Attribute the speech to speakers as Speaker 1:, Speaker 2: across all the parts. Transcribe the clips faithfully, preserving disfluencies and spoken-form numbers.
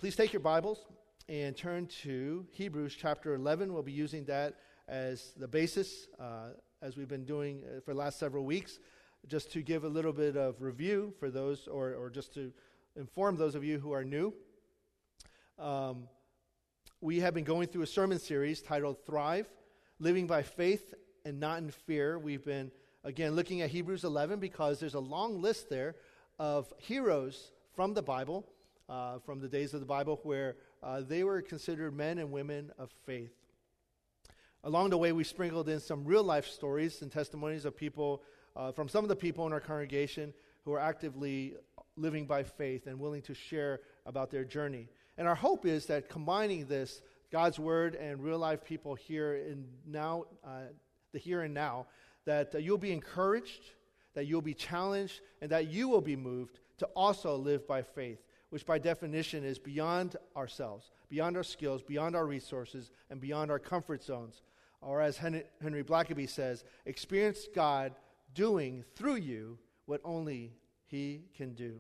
Speaker 1: Please take your Bibles and turn to Hebrews chapter eleven. We'll be using that as the basis, uh, as we've been doing uh, for the last several weeks, just to give a little bit of review for those, or, or just to inform those of you who are new. Um, we have been going through a sermon series titled Thrive, Living by Faith and Not in Fear. We've been, again, looking at Hebrews eleven because there's a long list there of heroes from the Bible, uh, from the days of the Bible, where uh, they were considered men and women of faith. Along the way, we sprinkled in some real-life stories and testimonies of people, uh, from some of the people in our congregation who are actively living by faith and willing to share about their journey. And our hope is that combining this, God's Word and real-life people here in now, uh, the here and now, that uh, you'll be encouraged, that you'll be challenged, and that you will be moved to also live by faith, which by definition is beyond ourselves, beyond our skills, beyond our resources, and beyond our comfort zones. Or as Henry, Henry Blackaby says, experience God doing through you what only He can do.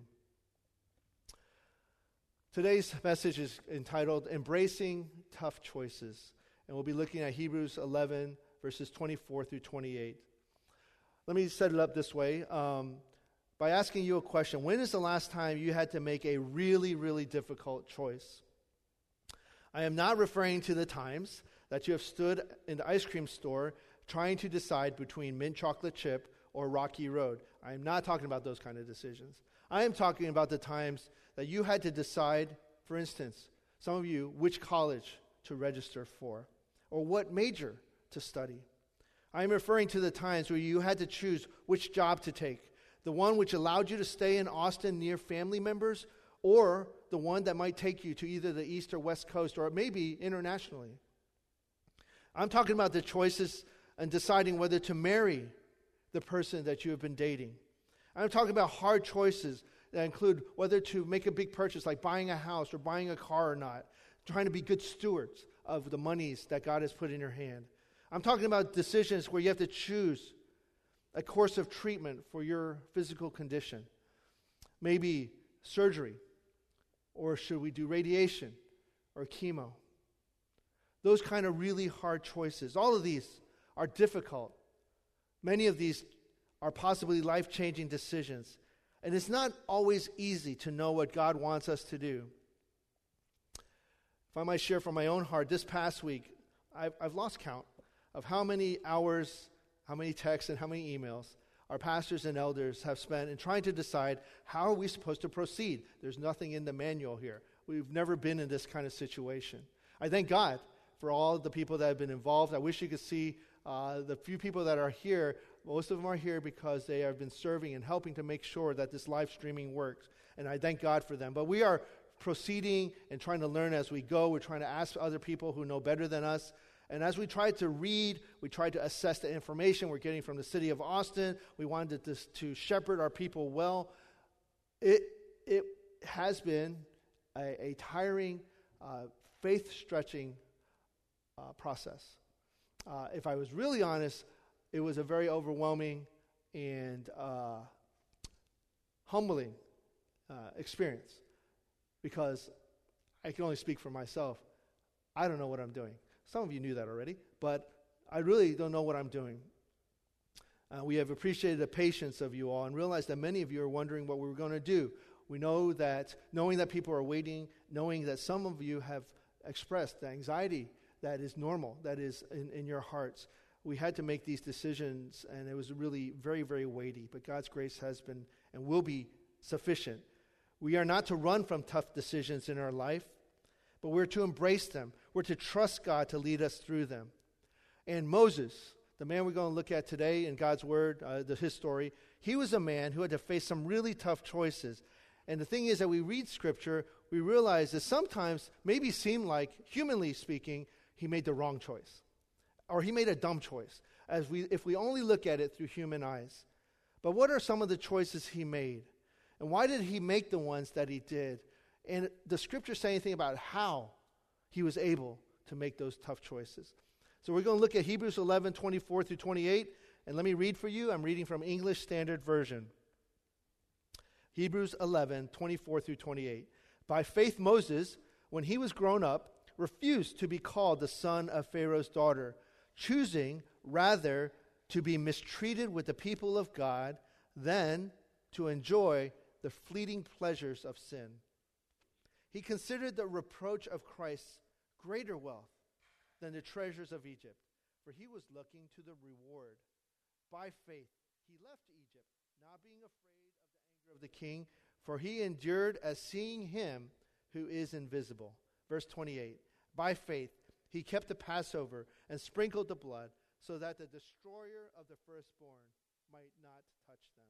Speaker 1: Today's message is entitled Embracing Tough Choices, and we'll be looking at Hebrews eleven, verses twenty-four through twenty-eight. Let me set it up this way. Um, by asking you a question, when is the last time you had to make a really, really difficult choice? I am not referring to the times that you have stood in the ice cream store trying to decide between mint chocolate chip or Rocky Road. I am not talking about those kind of decisions. I am talking about the times that you had to decide, for instance, some of you, which college to register for or what major to study. I am referring to the times where you had to choose which job to take, the one which allowed you to stay in Austin near family members, or the one that might take you to either the East or West Coast, or maybe internationally. I'm talking about the choices and deciding whether to marry the person that you have been dating. I'm talking about hard choices that include whether to make a big purchase, like buying a house or buying a car or not, trying to be good stewards of the monies that God has put in your hand. I'm talking about decisions where you have to choose a course of treatment for your physical condition. Maybe surgery, or should we do radiation or chemo? Those kind of really hard choices. All of these are difficult. Many of these are possibly life-changing decisions. And it's not always easy to know what God wants us to do. If I might share from my own heart, this past week, I've, I've lost count of how many hours, how many texts, and how many emails our pastors and elders have spent in trying to decide how are we supposed to proceed. There's nothing in the manual here. We've never been in this kind of situation. I thank God for all the people that have been involved. I wish you could see uh, the few people that are here. Most of them are here because they have been serving and helping to make sure that this live streaming works. And I thank God for them. But we are proceeding and trying to learn as we go. We're trying to ask other people who know better than us. And as we tried to read, we tried to assess the information we're getting from the city of Austin. We wanted to, to shepherd our people well. It, it has been a, a tiring, uh, faith-stretching uh, process. Uh, if I was really honest, it was a very overwhelming and uh, humbling uh, experience, because I can only speak for myself. I don't know what I'm doing. Some of you knew that already, but I really don't know what I'm doing. Uh, we have appreciated the patience of you all and realized that many of you are wondering what we were going to do. We know that, knowing that people are waiting, knowing that some of you have expressed the anxiety that is normal, that is in, in your hearts. We had to make these decisions, and it was really very, very weighty, but God's grace has been and will be sufficient. We are not to run from tough decisions in our life, but we're to embrace them. We're to trust God to lead us through them. And Moses, the man we're going to look at today in God's Word, uh, the, his story, he was a man who had to face some really tough choices. And the thing is that we read Scripture, we realize that sometimes, maybe seem like, humanly speaking, he made the wrong choice. Or he made a dumb choice, as we if we only look at it through human eyes. But what are some of the choices he made? And why did he make the ones that he did? And the Scripture say anything about how he was able to make those tough choices. So we're going to look at Hebrews eleven, twenty-four through twenty-eight. And let me read for you. I'm reading from English Standard Version. Hebrews eleven, twenty-four through twenty-eight. By faith Moses, when he was grown up, refused to be called the son of Pharaoh's daughter, choosing rather to be mistreated with the people of God than to enjoy the fleeting pleasures of sin. He considered the reproach of Christ greater wealth than the treasures of Egypt, for he was looking to the reward. By faith, he left Egypt, not being afraid of the anger of the king, for he endured as seeing him who is invisible. Verse twenty-eight, by faith, he kept the Passover and sprinkled the blood so that the destroyer of the firstborn might not touch them.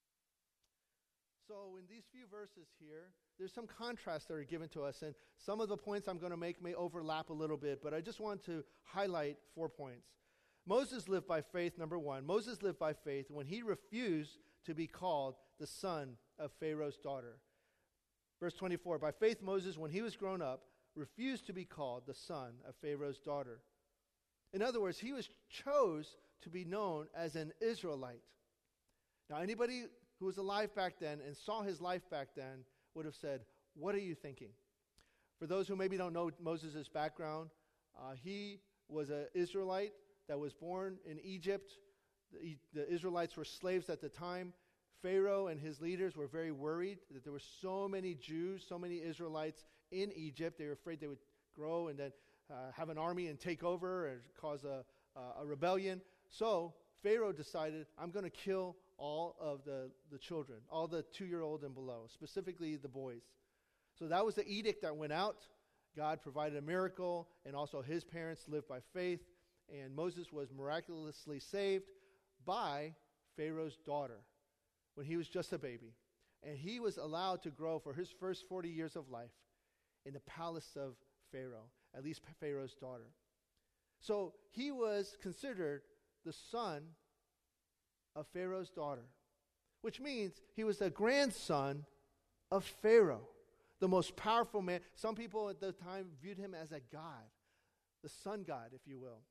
Speaker 1: So in these few verses here, there's some contrasts that are given to us, and some of the points I'm going to make may overlap a little bit, but I just want to highlight four points. Moses lived by faith, number one. Moses lived by faith when he refused to be called the son of Pharaoh's daughter. Verse twenty-four, by faith Moses, when he was grown up, refused to be called the son of Pharaoh's daughter. In other words, he was chose to be known as an Israelite. Now, anybody who was alive back then and saw his life back then would have said, what are you thinking? For those who maybe don't know Moses' background, uh, he was an Israelite that was born in Egypt. The, the Israelites were slaves at the time. Pharaoh and his leaders were very worried that there were so many Jews, so many Israelites in Egypt. They were afraid they would grow and then uh, have an army and take over and cause a, uh, a rebellion. So Pharaoh decided, I'm going to kill all of the, the children, all the two-year-old and below, specifically the boys. So that was the edict that went out. God provided a miracle, and also his parents lived by faith, and Moses was miraculously saved by Pharaoh's daughter when he was just a baby. And he was allowed to grow for his first forty years of life in the palace of Pharaoh, at least Pharaoh's daughter. So he was considered the son of Pharaoh's daughter, which means he was the grandson of Pharaoh, the most powerful man. Some people at the time viewed him as a god, the sun god, if you will.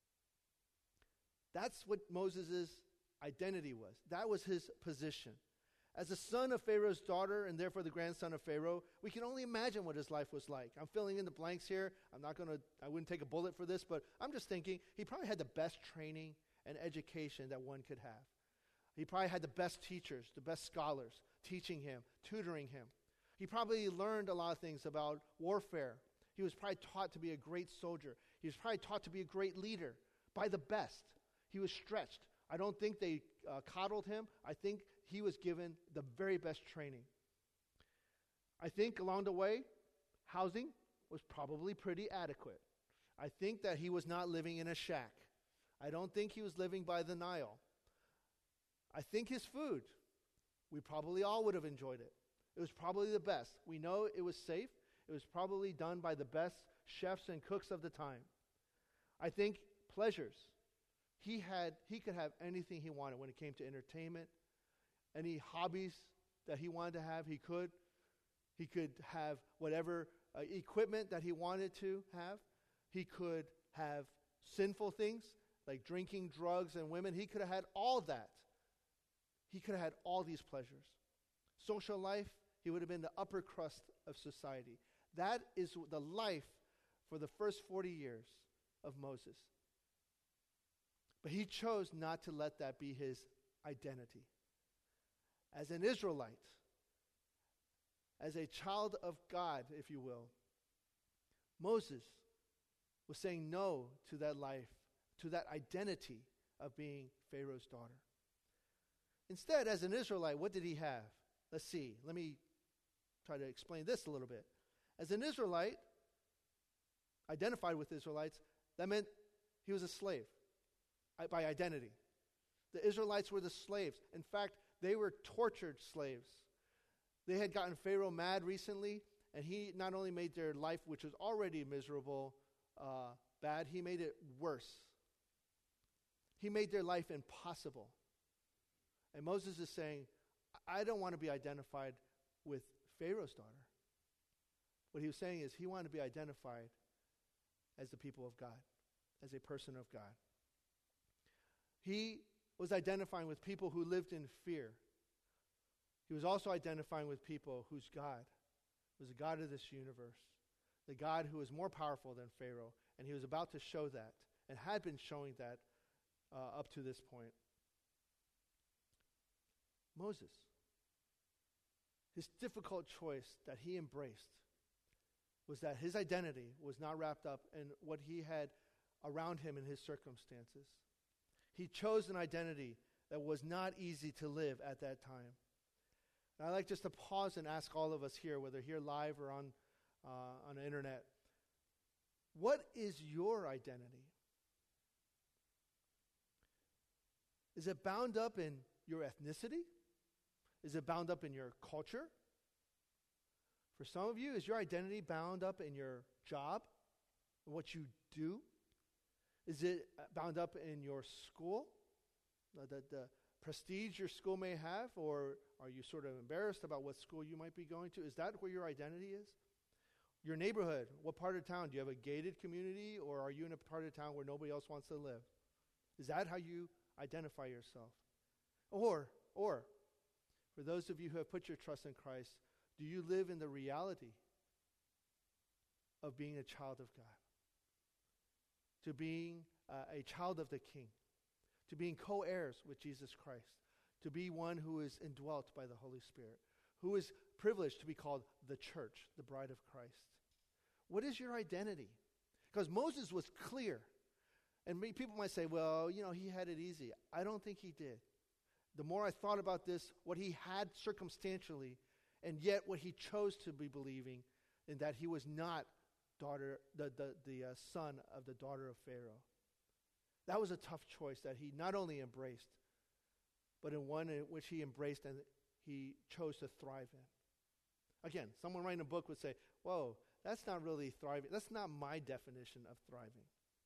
Speaker 1: That's what Moses' identity was. That was his position. As the son of Pharaoh's daughter, and therefore the grandson of Pharaoh, we can only imagine what his life was like. I'm filling in the blanks here. I'm not going to, I wouldn't take a bullet for this, but I'm just thinking he probably had the best training and education that one could have. He probably had the best teachers, the best scholars teaching him, tutoring him. He probably learned a lot of things about warfare. He was probably taught to be a great soldier. He was probably taught to be a great leader by the best. He was stretched. I don't think they uh, coddled him. I think he was given the very best training. I think along the way, housing was probably pretty adequate. I think that he was not living in a shack. I don't think he was living by the Nile. I think his food, we probably all would have enjoyed it. It was probably the best. We know it was safe. It was probably done by the best chefs and cooks of the time. I think pleasures. He had, he could have anything he wanted when it came to entertainment. Any hobbies that he wanted to have, he could. He could have whatever uh, equipment that he wanted to have. He could have sinful things like drinking, drugs, and women. He could have had all that. He could have had all these pleasures. Social life, he would have been the upper crust of society. That is the life for the first forty years of Moses. But he chose not to let that be his identity. As an Israelite, as a child of God, if you will, Moses was saying no to that life, to that identity of being Pharaoh's daughter. Instead, as an Israelite, what did he have? Let's see. Let me try to explain this a little bit. As an Israelite, identified with Israelites, that meant he was a slave by identity. The Israelites were the slaves. In fact, they were tortured slaves. They had gotten Pharaoh mad recently, and he not only made their life, which was already miserable, uh, bad, he made it worse. He made their life impossible. And Moses is saying, I don't want to be identified with Pharaoh's daughter. What he was saying is he wanted to be identified as the people of God, as a person of God. He was identifying with people who lived in fear. He was also identifying with people whose God was the God of this universe, the God who is more powerful than Pharaoh, and he was about to show that, and had been showing that uh, up to this point. Moses, his difficult choice that he embraced was that his identity was not wrapped up in what he had around him in his circumstances. He chose an identity that was not easy to live at that time. And I'd like just to pause and ask all of us here, whether here live or on, uh, on the internet, what is your identity? Is it bound up in your ethnicity? Is it bound up in your culture? For some of you, is your identity bound up in your job, and what you do? Is it bound up in your school, the, the, the prestige your school may have, or are you sort of embarrassed about what school you might be going to? Is that where your identity is? Your neighborhood, what part of town? Do you have a gated community, or are you in a part of town where nobody else wants to live? Is that how you identify yourself? Or, or, for those of you who have put your trust in Christ, do you live in the reality of being a child of God? To being uh, a child of the King? To being co-heirs with Jesus Christ? To be one who is indwelt by the Holy Spirit? Who is privileged to be called the church, the bride of Christ? What is your identity? Because Moses was clear. And many people might say, well, you know, he had it easy. I don't think he did. The more I thought about this, what he had circumstantially, and yet what he chose to be believing, in that he was not daughter, the, the, the uh, son of the daughter of Pharaoh. That was a tough choice that he not only embraced, but in one in which he embraced and he chose to thrive in. Again, someone writing a book would say, whoa, that's not really thriving. That's not my definition of thriving.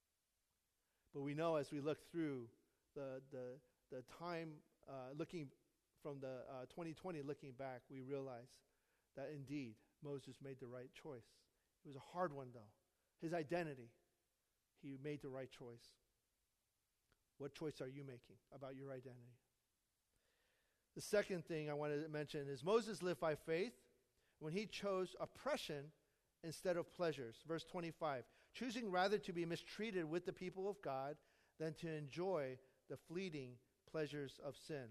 Speaker 1: But we know as we look through the the, the time, uh, looking from the uh, twenty twenty, looking back, we realize that indeed Moses made the right choice. It was a hard one, though. His identity, he made the right choice. What choice are you making about your identity? The second thing I wanted to mention is Moses lived by faith when he chose oppression instead of pleasures. Verse twenty-five, choosing rather to be mistreated with the people of God than to enjoy the fleeting pleasures of sin.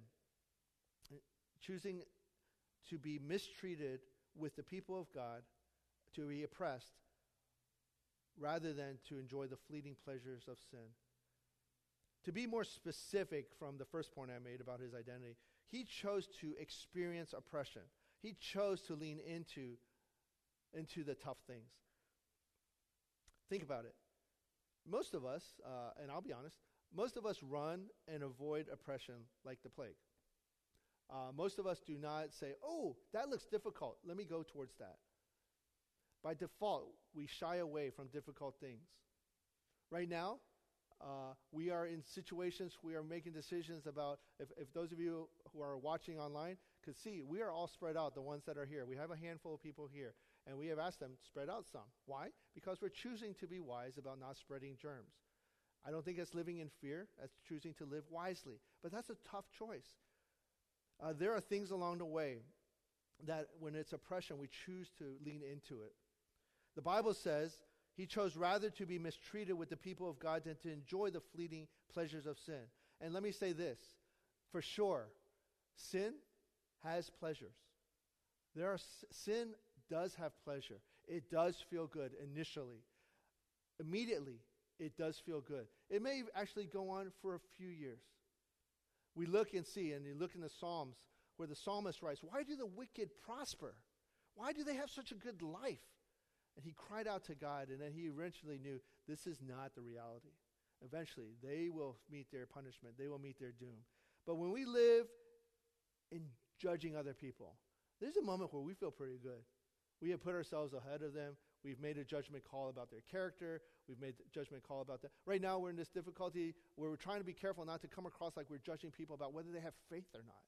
Speaker 1: Choosing to be mistreated with the people of God, to be oppressed, rather than to enjoy the fleeting pleasures of sin. To be more specific from the first point I made about his identity, he chose to experience oppression. He chose to lean into, into the tough things. Think about it. Most of us, uh, and I'll be honest, most of us run and avoid oppression like the plague. Uh, most of us do not say, oh, that looks difficult. Let me go towards that. By default, we shy away from difficult things. Right now, uh, we are in situations, we are making decisions about, if, if those of you who are watching online could see, we are all spread out, the ones that are here. We have a handful of people here, and we have asked them, spread out some. Why? Because we're choosing to be wise about not spreading germs. I don't think it's living in fear, that's choosing to live wisely. But that's a tough choice. Uh, there are things along the way that when it's oppression, we choose to lean into it. The Bible says he chose rather to be mistreated with the people of God than to enjoy the fleeting pleasures of sin. And let me say this, for sure, sin has pleasures. There are sin does have pleasure. It does feel good initially. Immediately, it does feel good. It may actually go on for a few years. We look and see, and you look in the Psalms where the psalmist writes, why do the wicked prosper? Why do they have such a good life? And he cried out to God, and then he eventually knew this is not the reality. Eventually, they will meet their punishment. They will meet their doom. But when we live in judging other people, there's a moment where we feel pretty good. We have put ourselves ahead of them. We've made a judgment call about their character. We've made a judgment call about that. Right now, we're in this difficulty where we're trying to be careful not to come across like we're judging people about whether they have faith or not.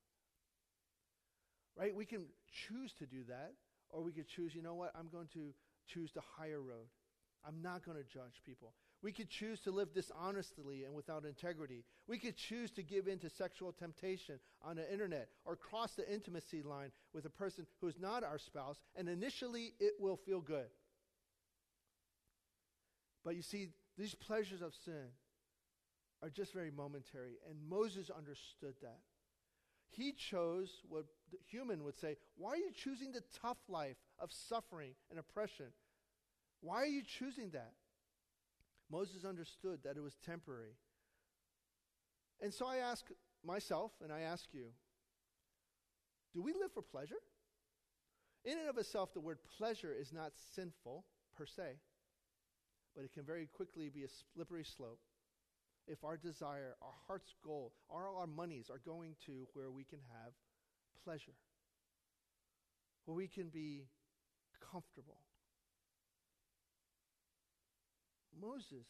Speaker 1: Right? We can choose to do that, or we could choose, you know what, I'm going to choose the higher road. I'm not going to judge people. We could choose to live dishonestly and without integrity. We could choose to give in to sexual temptation on the internet or cross the intimacy line with a person who is not our spouse, and initially it will feel good. But you see, these pleasures of sin are just very momentary, and Moses understood that. He chose what the human would say, why are you choosing the tough life of suffering and oppression? Why are you choosing that? Moses understood that it was temporary. And so I ask myself, and I ask you, do we live for pleasure? In and of itself, the word pleasure is not sinful per se, but it can very quickly be a slippery slope if our desire, our heart's goal, all our monies are going to where we can have pleasure, where we can be comfortable. Moses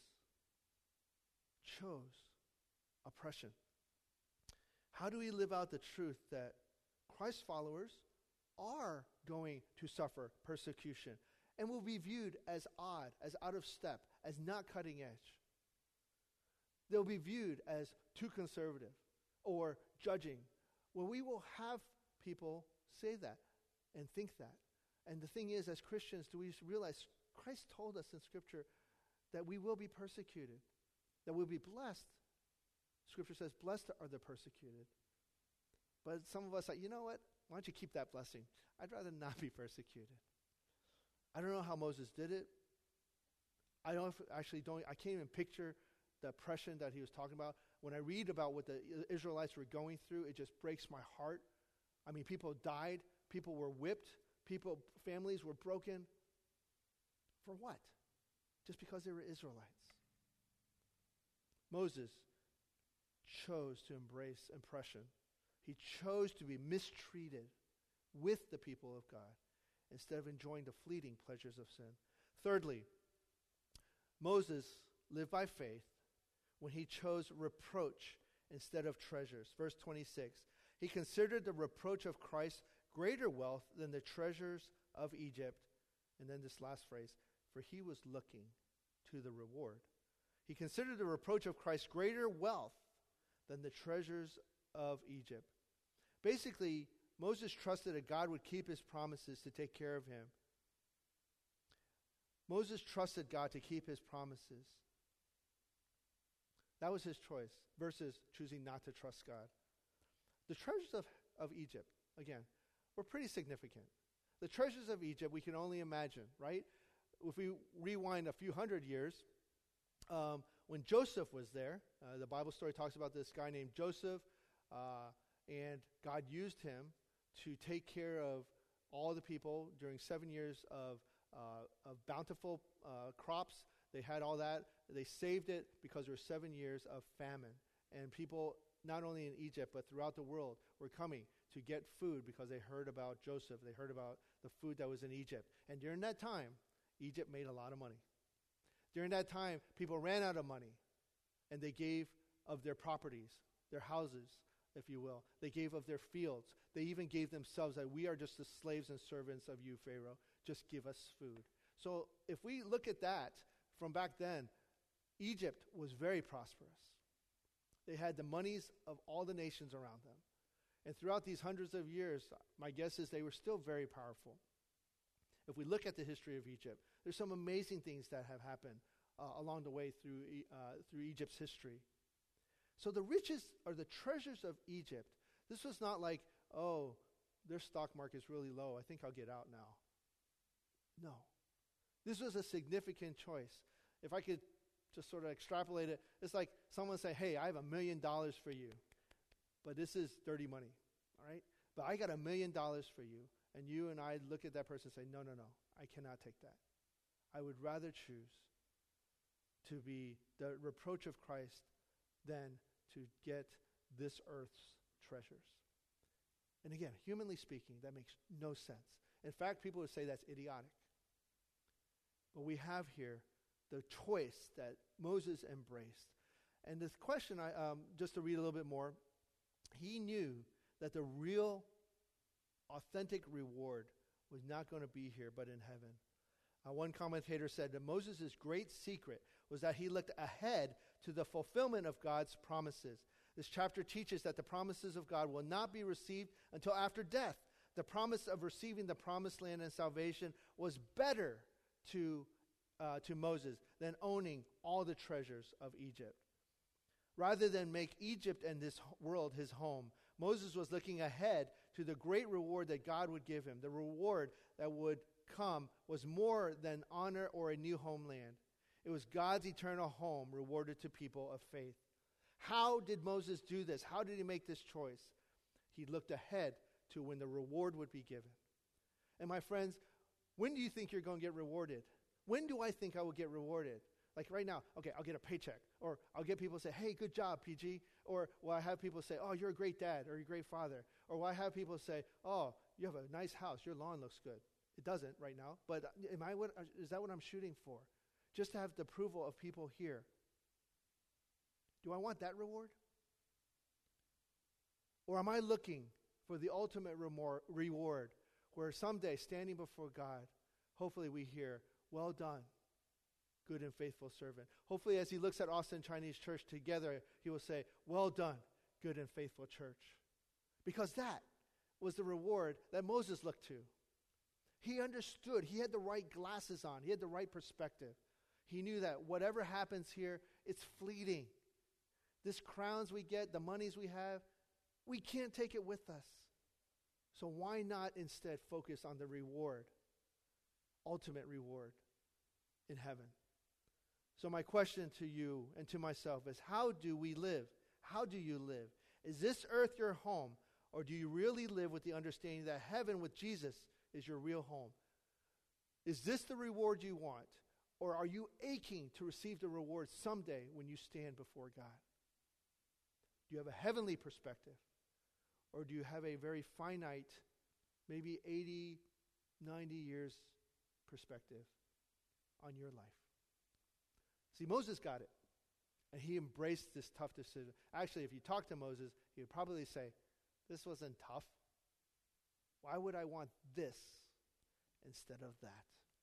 Speaker 1: chose oppression. How do we live out the truth that Christ's followers are going to suffer persecution and will be viewed as odd, as out of step, as not cutting edge? They'll be viewed as too conservative or judging. Well, we will have people say that and think that. And the thing is, as Christians, do we realize Christ told us in Scripture that we will be persecuted, that we'll be blessed. Scripture says, blessed are the persecuted. But some of us are, you know what? Why don't you keep that blessing? I'd rather not be persecuted. I don't know how Moses did it. I don't actually don't. I can't even picture the oppression that he was talking about. When I read about what the Israelites were going through, it just breaks my heart. I mean, people died. People were whipped. People, families were broken. For what? Just because they were Israelites. Moses chose to embrace oppression. He chose to be mistreated with the people of God instead of enjoying the fleeting pleasures of sin. Thirdly, Moses lived by faith when he chose reproach instead of treasures. Verse twenty-six, he considered the reproach of Christ greater wealth than the treasures of Egypt. And then this last phrase, for he was looking to the reward. He considered the reproach of Christ greater wealth than the treasures of Egypt. Basically, Moses trusted that God would keep his promises to take care of him. Moses trusted God to keep his promises. That was his choice versus choosing not to trust God. The treasures of, of Egypt, again, were pretty significant. The treasures of Egypt, we can only imagine, right? If we rewind a few hundred years, um, when Joseph was there, uh, the Bible story talks about this guy named Joseph, uh, and God used him to take care of all the people during seven years of, uh, of bountiful uh, crops. They had all that. They saved it because there were seven years of famine. And people, not only in Egypt, but throughout the world, were coming to get food because they heard about Joseph. They heard about the food that was in Egypt. And during that time, Egypt made a lot of money. During that time, people ran out of money, and they gave of their properties, their houses, if you will. They gave of their fields. They even gave themselves that we are just the slaves and servants of you, Pharaoh. Just give us food. So if we look at that from back then, Egypt was very prosperous. They had the monies of all the nations around them. And throughout these hundreds of years, my guess is they were still very powerful. If we look at the history of Egypt, there's some amazing things that have happened uh, along the way through uh, through Egypt's history. So the riches or the treasures of Egypt, this was not like, oh, their stock market's really low, I think I'll get out now. No. This was a significant choice. If I could just sort of extrapolate it, it's like someone say, hey, I have a million dollars for you, but this is dirty money, all right? But I got a million dollars for you. And you and I look at that person and say, no, no, no, I cannot take that. I would rather choose to be the reproach of Christ than to get this earth's treasures. And again, humanly speaking, that makes no sense. In fact, people would say that's idiotic. But we have here the choice that Moses embraced. And this question, I, um, just to read a little bit more, he knew that the real authentic reward was not going to be here, but in heaven. Uh, one commentator said that Moses' great secret was that he looked ahead to the fulfillment of God's promises. This chapter teaches that the promises of God will not be received until after death. The promise of receiving the promised land and salvation was better to uh, to Moses than owning all the treasures of Egypt. Rather than make Egypt and this world his home, Moses was looking ahead to the great reward that God would give him. The reward that would come was more than honor or a new homeland. It was God's eternal home rewarded to people of faith. How did Moses do this? How did he make this choice? He looked ahead to when the reward would be given. And my friends, when do you think you're going to get rewarded? When do I think I will get rewarded? Like right now, okay, I'll get a paycheck. Or I'll get people say, hey, good job, P G. Or will I have people say, oh, you're a great dad or you're a great father. Or will I have people say, oh, you have a nice house. Your lawn looks good. It doesn't right now. But am I what, is that what I'm shooting for? Just to have the approval of people here. Do I want that reward? Or am I looking for the ultimate remor- reward where someday, standing before God, hopefully we hear, well done, good and faithful servant. Hopefully as he looks at Austin Chinese Church together, he will say, well done, good and faithful church. Because that was the reward that Moses looked to. He understood. He had the right glasses on. He had the right perspective. He knew that whatever happens here, it's fleeting. This crowns we get, the monies we have, we can't take it with us. So why not instead focus on the reward, ultimate reward in heaven? So my question to you and to myself is, how do we live? How do you live? Is this earth your home, or do you really live with the understanding that heaven with Jesus is your real home? Is this the reward you want, or are you aching to receive the reward someday when you stand before God? Do you have a heavenly perspective, or do you have a very finite, maybe eighty, ninety years perspective on your life? See, Moses got it, and he embraced this tough decision. Actually, if you talk to Moses, he would probably say, this wasn't tough. Why would I want this instead of that?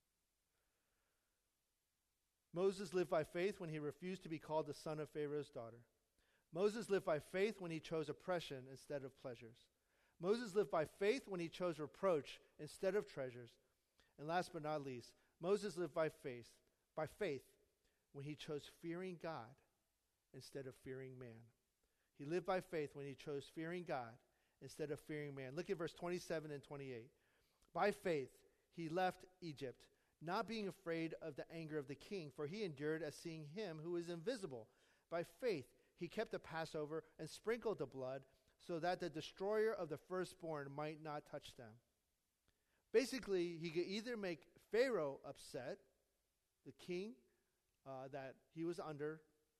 Speaker 1: Moses lived by faith when he refused to be called the son of Pharaoh's daughter. Moses lived by faith when he chose oppression instead of pleasures. Moses lived by faith when he chose reproach instead of treasures. And last but not least, Moses lived by faith, by faith when he chose fearing God instead of fearing man. He lived by faith when he chose fearing God instead of fearing man. Look at verse twenty-seven and twenty-eight. By faith he left Egypt, not being afraid of the anger of the king, for he endured as seeing him who is invisible. By faith he kept the Passover and sprinkled the blood so that the destroyer of the firstborn might not touch them. Basically, he could either make Pharaoh upset, the king uh, that he was under,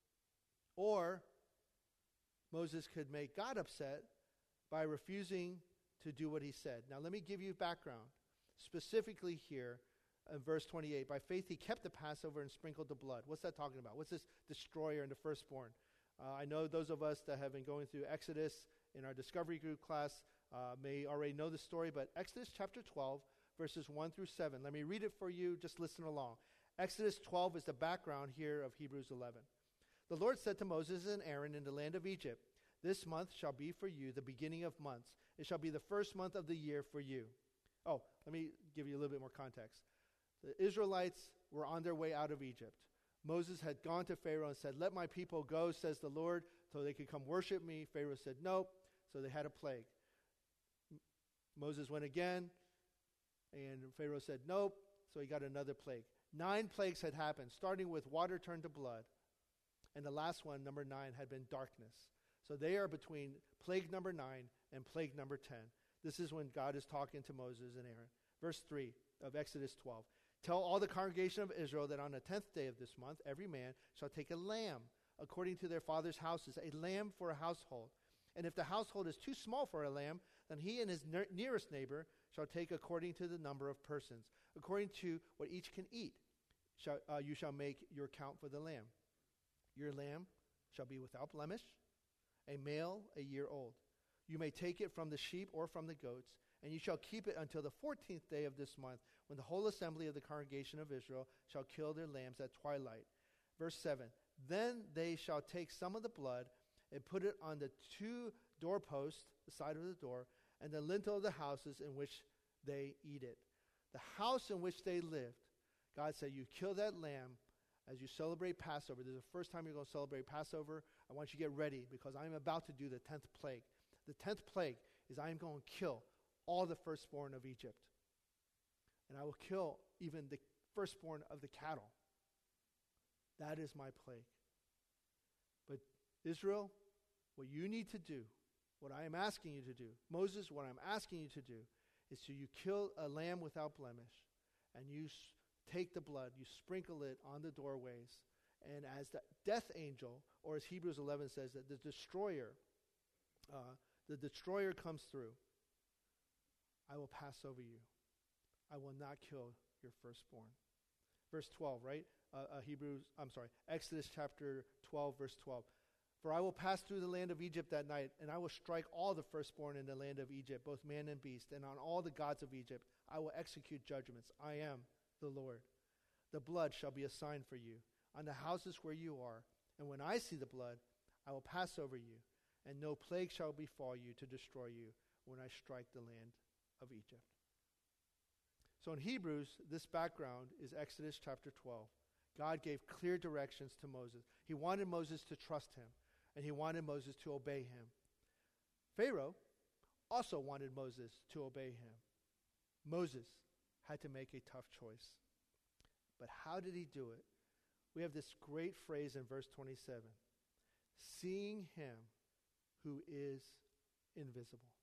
Speaker 1: or Moses could make God upset by refusing to do what he said. Now, let me give you background. Specifically here in verse twenty-eight, by faith he kept the Passover and sprinkled the blood. What's that talking about? What's this destroyer and the firstborn? Uh, I know those of us that have been going through Exodus in our Discovery Group class uh, may already know the story, but Exodus chapter twelve, verses one through seven. Let me read it for you. Just listen along. Exodus twelve is the background here of Hebrews eleven. The Lord said to Moses and Aaron in the land of Egypt, this month shall be for you the beginning of months. It shall be the first month of the year for you. Oh, let me give you a little bit more context. The Israelites were on their way out of Egypt. Moses had gone to Pharaoh and said, let my people go, says the Lord, so they could come worship me. Pharaoh said, nope. So they had a plague. M- Moses went again, and Pharaoh said, nope. So he got another plague. Nine plagues had happened, starting with water turned to blood. And the last one, number nine, had been darkness. So they are between plague number nine and plague number ten. This is when God is talking to Moses and Aaron. Verse three of Exodus twelve. Tell all the congregation of Israel that on the tenth day of this month, every man shall take a lamb according to their father's houses, a lamb for a household. And if the household is too small for a lamb, then he and his ne- nearest neighbor shall take according to the number of persons. According to what each can eat, shall, uh, you shall make your count for the lamb. Your lamb shall be without blemish, a male a year old. You may take it from the sheep or from the goats, and you shall keep it until the fourteenth day of this month, when the whole assembly of the congregation of Israel shall kill their lambs at twilight. Verse seven, then they shall take some of the blood and put it on the two doorposts, the side of the door, and the lintel of the houses in which they eat it. The house in which they lived God said, you kill that lamb as you celebrate Passover. This is the first time you're going to celebrate Passover. I want you to get ready because I'm about to do the tenth plague. The tenth plague is I am going to kill all the firstborn of Egypt. And I will kill even the firstborn of the cattle. That is my plague. But Israel, what you need to do, what I am asking you to do, Moses, what I'm asking you to do, is to you kill a lamb without blemish, and you s- take the blood, you sprinkle it on the doorways, and as the death angel, or as Hebrews eleven says, that the destroyer, uh, the destroyer comes through, I will pass over you. I will not kill your firstborn. Verse twelve, right? Uh, uh, Hebrews, I'm sorry, Exodus chapter twelve, verse twelve. For I will pass through the land of Egypt that night, and I will strike all the firstborn in the land of Egypt, both man and beast, and on all the gods of Egypt I will execute judgments. I am the Lord. The blood shall be a sign for you on the houses where you are, and when I see the blood, I will pass over you, and no plague shall befall you to destroy you when I strike the land of Egypt. So in Hebrews, this background is Exodus chapter twelve. God gave clear directions to Moses. He wanted Moses to trust him, and he wanted Moses to obey him. Pharaoh also wanted Moses to obey him. Moses had to make a tough choice. But how did he do it? We have this great phrase in verse twenty-seven. Seeing him who is invisible.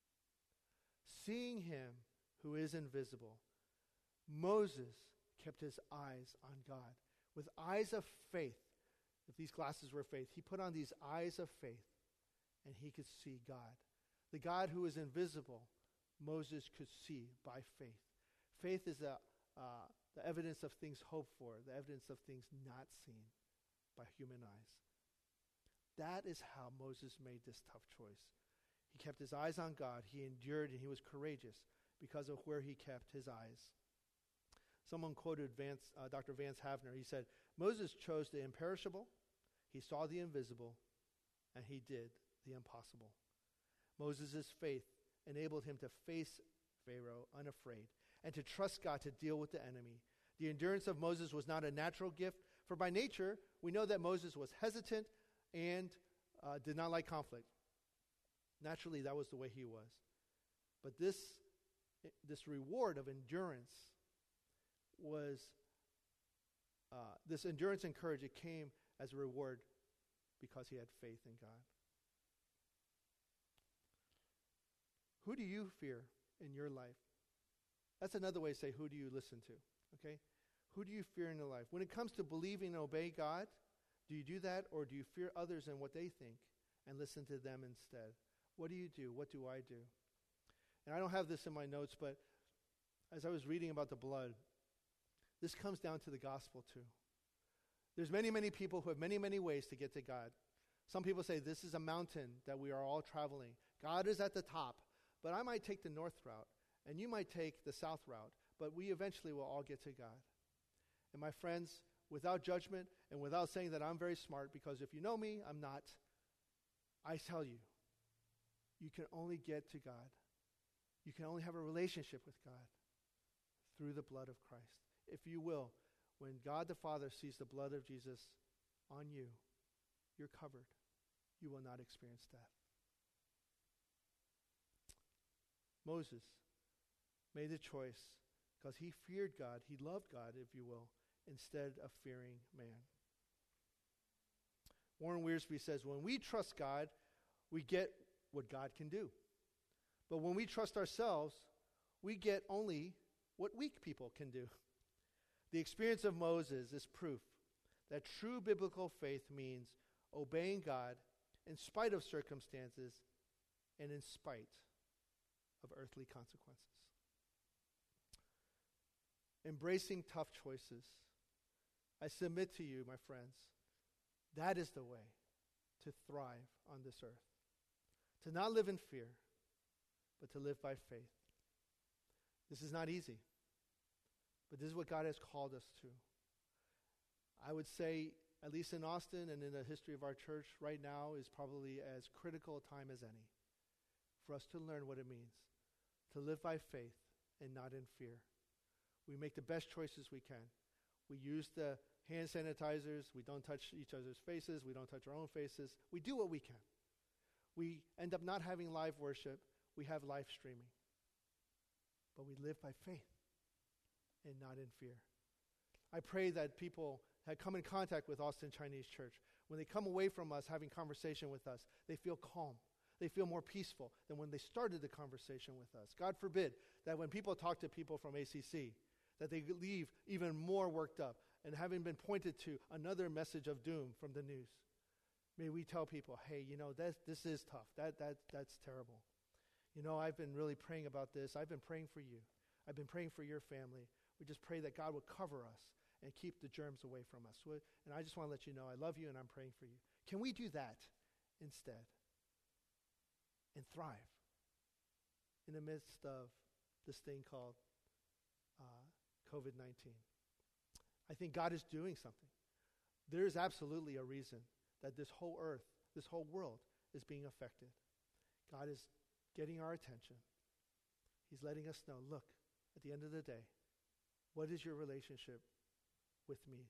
Speaker 1: Seeing him who is invisible. Moses kept his eyes on God. With eyes of faith, if these glasses were faith, he put on these eyes of faith, and he could see God. The God who is invisible, Moses could see by faith. Faith is a, uh, the evidence of things hoped for, the evidence of things not seen by human eyes. That is how Moses made this tough choice. He kept his eyes on God. He endured, and he was courageous because of where he kept his eyes. Someone quoted Vance, uh, Doctor Vance Havner. He said, Moses chose the imperishable, he saw the invisible, and he did the impossible. Moses' faith enabled him to face Pharaoh unafraid and to trust God to deal with the enemy. The endurance of Moses was not a natural gift, for by nature, we know that Moses was hesitant and uh, did not like conflict. Naturally, that was the way he was. But this, this reward of endurance was, uh, this endurance and courage, it came as a reward because he had faith in God. Who do you fear in your life? That's another way to say, who do you listen to? Okay? Who do you fear in your life? When it comes to believing and obey God, do you do that, or do you fear others and what they think and listen to them instead? What do you do? What do I do? And I don't have this in my notes, but as I was reading about the blood, this comes down to the gospel too. There's many, many people who have many, many ways to get to God. Some people say this is a mountain that we are all traveling. God is at the top, but I might take the north route, and you might take the south route, but we eventually will all get to God. And my friends, without judgment and without saying that I'm very smart, because if you know me, I'm not, I tell you, you can only get to God. You can only have a relationship with God through the blood of Christ. If you will, when God the Father sees the blood of Jesus on you, you're covered. You will not experience death. Moses made the choice because he feared God. He loved God, if you will, instead of fearing man. Warren Wiersbe says, when we trust God, we get what God can do. But when we trust ourselves, we get only what weak people can do. The experience of Moses is proof that true biblical faith means obeying God in spite of circumstances and in spite of earthly consequences. Embracing tough choices. I submit to you, my friends, that is the way to thrive on this earth. To not live in fear, but to live by faith. This is not easy. But this is what God has called us to. I would say, at least in Austin and in the history of our church, right now is probably as critical a time as any for us to learn what it means to live by faith and not in fear. We make the best choices we can. We use the hand sanitizers. We don't touch each other's faces. We don't touch our own faces. We do what we can. We end up not having live worship. We have live streaming. But we live by faith and not in fear. I pray that people that come in contact with Austin Chinese Church, when they come away from us having conversation with us, they feel calm. They feel more peaceful than when they started the conversation with us. God forbid that when people talk to people from A C C, that they leave even more worked up and having been pointed to another message of doom from the news. May we tell people, hey, you know, that, this is tough. That, that, that's terrible. You know, I've been really praying about this. I've been praying for you. I've been praying for your family. We just pray that God would cover us and keep the germs away from us. And I just want to let you know I love you and I'm praying for you. Can we do that instead and thrive in the midst of this thing called uh, covid nineteen? I think God is doing something. There is absolutely a reason that this whole earth, this whole world is being affected. God is getting our attention. He's letting us know, look, at the end of the day, what is your relationship with me?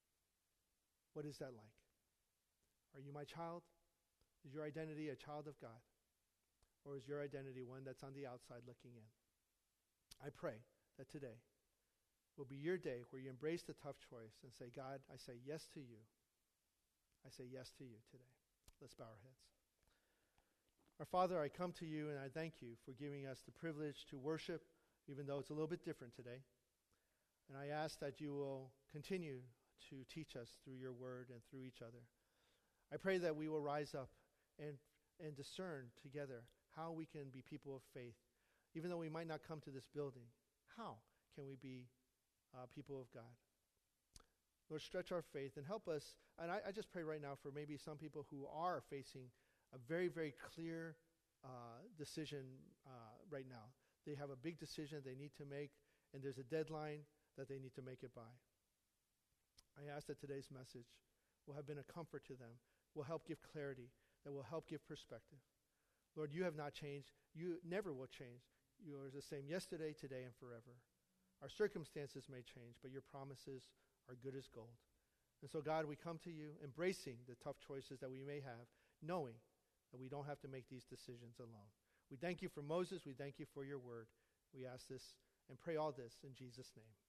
Speaker 1: What is that like? Are you my child? Is your identity a child of God? Or is your identity one that's on the outside looking in? I pray that today will be your day where you embrace the tough choice and say, God, I say yes to you. I say yes to you today. Let's bow our heads. Our Father, I come to you and I thank you for giving us the privilege to worship, even though it's a little bit different today. And I ask that you will continue to teach us through your word and through each other. I pray that we will rise up and, and discern together how we can be people of faith. Even though we might not come to this building, how can we be uh, people of God? Lord, stretch our faith and help us. And I, I just pray right now for maybe some people who are facing a very, very clear uh, decision uh, right now. They have a big decision they need to make, and there's a deadline that they need to make it by. I ask that today's message will have been a comfort to them, will help give clarity, that will help give perspective. Lord, you have not changed. You never will change. You are the same yesterday, today, and forever. Our circumstances may change, but your promises are good as gold. And so, God, we come to you embracing the tough choices that we may have, knowing that we don't have to make these decisions alone. We thank you for Moses. We thank you for your word. We ask this and pray all this in Jesus' name.